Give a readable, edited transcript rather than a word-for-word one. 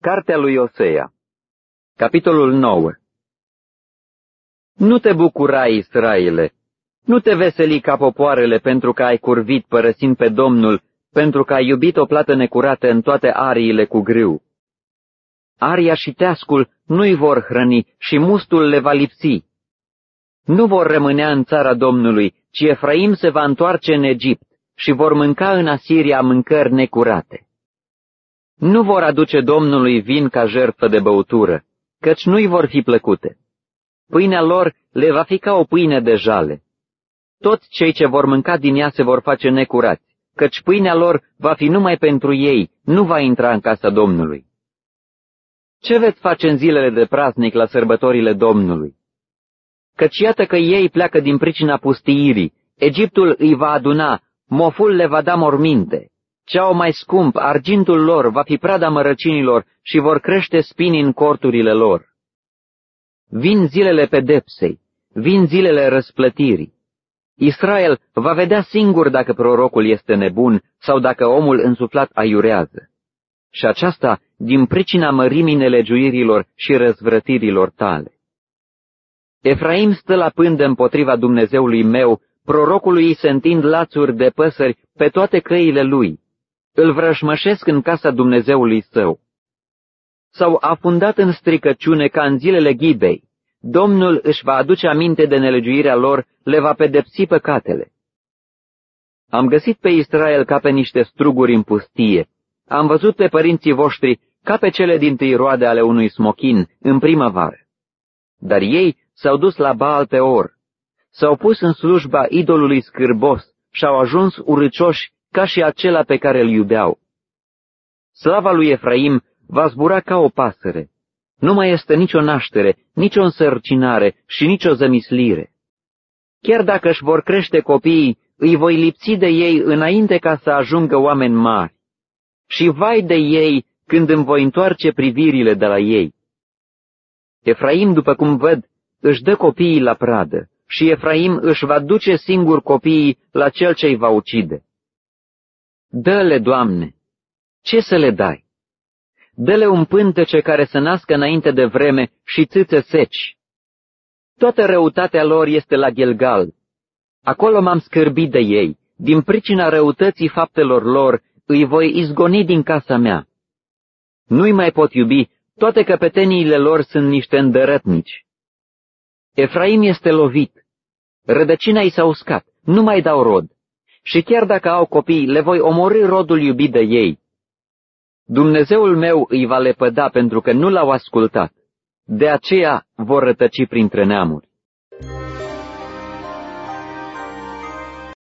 Cartea lui Osea, capitolul 9. Nu te bucura, Israele, nu te veseli ca popoarele pentru că ai curvit părăsind pe Domnul, pentru că ai iubit o plată necurată în toate ariile cu grâu. Aria și teascul nu-i vor hrăni și mustul le va lipsi. Nu vor rămânea în țara Domnului, ci Efraim se va întoarce în Egipt și vor mânca în Asiria mâncări necurate. Nu vor aduce Domnului vin ca jertfă de băutură, căci nu-i vor fi plăcute. Pâinea lor le va fi ca o pâine de jale. Toți cei ce vor mânca din ea se vor face necurați, căci pâinea lor va fi numai pentru ei, nu va intra în casa Domnului. Ce veți face în zilele de praznic la sărbătorile Domnului? Căci iată că ei pleacă din pricina pustiirii, Egiptul îi va aduna, moful le va da morminte. Ce-au mai scump, argintul lor va fi prada mărăcinilor și vor crește spini în corturile lor. Vin zilele pedepsei, vin zilele răsplătirii. Israel va vedea singur dacă prorocul este nebun sau dacă omul însuflat aiurează. Și aceasta din pricina mărimii nelegiuirilor și răzvrătirilor tale. Efraim stă la pândă împotriva Dumnezeului meu, prorocului îi se întind lațuri de păsări pe toate căile lui. Îl vrășmășesc în casa Dumnezeului său. S-au afundat în stricăciune ca în zilele Ghibei. Domnul își va aduce aminte de nelegiuirea lor, le va pedepsi păcatele. Am găsit pe Israel ca pe niște struguri în pustie. Am văzut pe părinții voștri ca pe cele dintâi roade ale unui smochin în primăvară. Dar ei s-au dus la Baal Peor, s-au pus în slujba idolului scârbos și au ajuns urâcioși ca și acela pe care îl iubeau. Slava lui Efraim va zbura ca o pasăre. Nu mai este nicio naștere, nicio însărcinare și nicio zămislire. Chiar dacă își vor crește copiii, îi voi lipsi de ei înainte ca să ajungă oameni mari. Și vai de ei când îmi voi întoarce privirile de la ei. Efraim, după cum văd, își dă copiii la pradă și Efraim își va duce singur copiii la cel ce îi va ucide. Dă-le, Doamne! Ce să le dai? Dă-le un pântece care să nască înainte de vreme și țâțe seci. Toată răutatea lor este la Gilgal. Acolo m-am scârbit de ei. Din pricina răutății faptelor lor îi voi izgoni din casa mea. Nu-i mai pot iubi, toate căpeteniile lor sunt niște îndărătnici. Efraim este lovit. Rădăcina i s-a uscat, nu mai dau rod. Și chiar dacă au copii, le voi omorî rodul iubit de ei. Dumnezeul meu îi va lepăda pentru că nu l-au ascultat. De aceea vor rătăci printre neamuri.